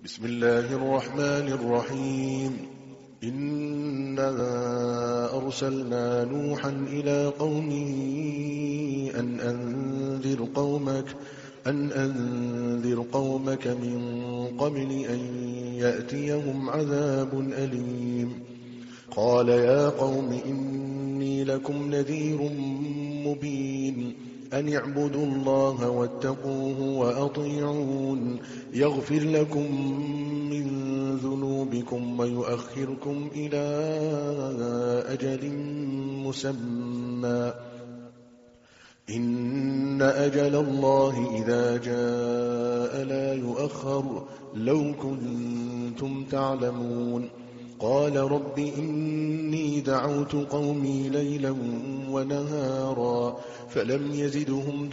بسم الله الرحمن الرحيم. إنا أرسلنا نوحا إلى قومه أن أنذر قومك من قبل أن يأتيهم عذاب أليم. قال يا قوم إني لكم نذير مبين أن اعبدوا الله واتقوه وأطيعون يغفر لكم من ذنوبكم ويؤخركم إلى أجل مسمى إن أجل الله إذا جاء لا يؤخر لو كنتم تعلمون. قال رب إني دعوت قومي ليلا ونهارا فلم يزدهم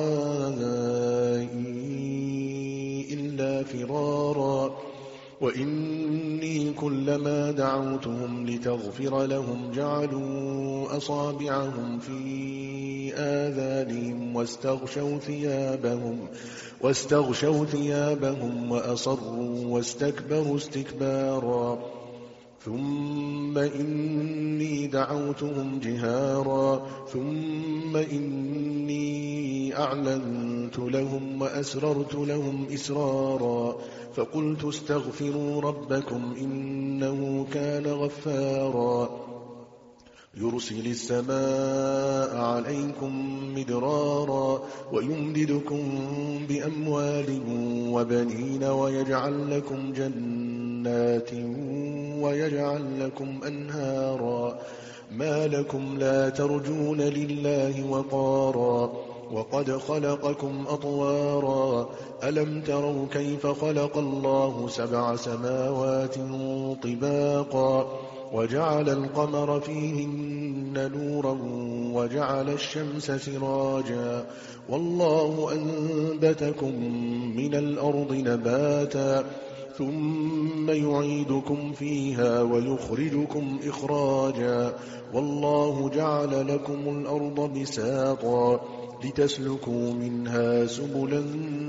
دعائي إلا فرارا وإني كلما دعوتهم لتغفر لهم جعلوا أصابعهم في آذانهم واستغشوا ثيابهم وأصروا واستكبروا استكبارا ثم إني دعوتهم جهارا ثم إني أعلنت لهم وأسررت لهم إسرارا فقلت استغفروا ربكم إنه كان غفارا يرسل السماء عليكم مدرارا ويمددكم بأموال وبنين ويجعل لكم جنات ويجعل لكم أنهارا ما لكم لا ترجون لله وقارا وقد خلقكم أطوارا ألم تروا كيف خلق الله 7 سماوات طباقا وجعل القمر فيهن نورا وجعل الشمس سراجا والله أنبتكم من الأرض نباتا ثم يعيدكم فيها ويخرجكم إخراجا والله جعل لكم الأرض بساطا لتسلكوا منها سبلا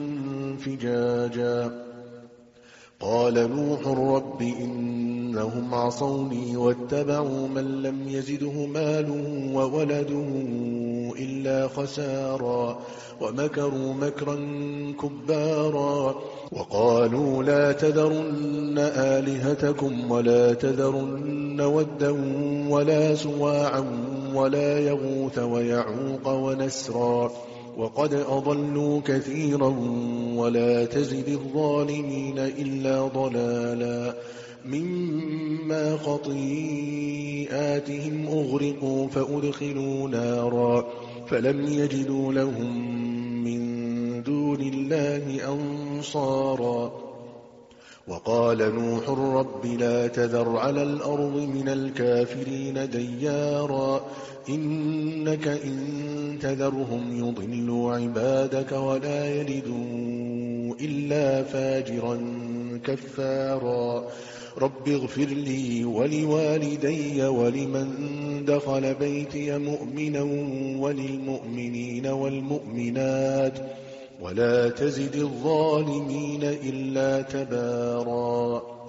فجاجا. قال نوح رب إنهم عصوني واتبعوا من لم يزده ماله وولده إلا خسارا ومكروا مكرا كبارا وقالوا لا تذرن آلهتكم ولا تذرن ودا ولا سواعا ولا يغوث ويعوق ونسرا وقد أضلوا كثيرا ولا تزد الظالمين إلا ضلالا مما خطيئاتهم أغرقوا فأدخلوا نارا فلم يجدوا لهم من دون الله أنصارا. وقال نوح رب لا تذر على الأرض من الكافرين ديارا إنك إن تذرهم يضلوا عبادك ولا يلدوا إلا فاجرا كفارا. رب اغفر لي ولوالدي ولمن دخل بيتي مؤمنا وللمؤمنين والمؤمنات ولا تزد الظالمين إلا تبارا.